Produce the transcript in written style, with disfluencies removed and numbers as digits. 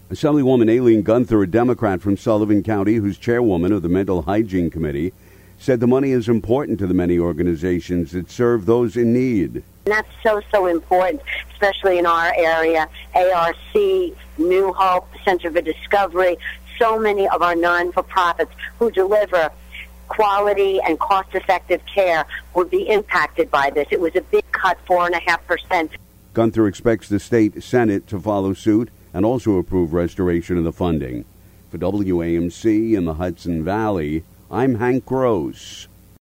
Assemblywoman Aileen Gunther, a Democrat from Sullivan County, who's chairwoman of the Mental Hygiene Committee, said the money is important to the many organizations that serve those in need. And that's so important, especially in our area. ARC, New Hope, Center for Discovery, so many of our non-for-profits who deliver quality and cost-effective care would be impacted by this. It was a big cut, 4.5%. Gunther expects the state Senate to follow suit and also approve restoration of the funding. For WAMC in the Hudson Valley, I'm Hank Gross.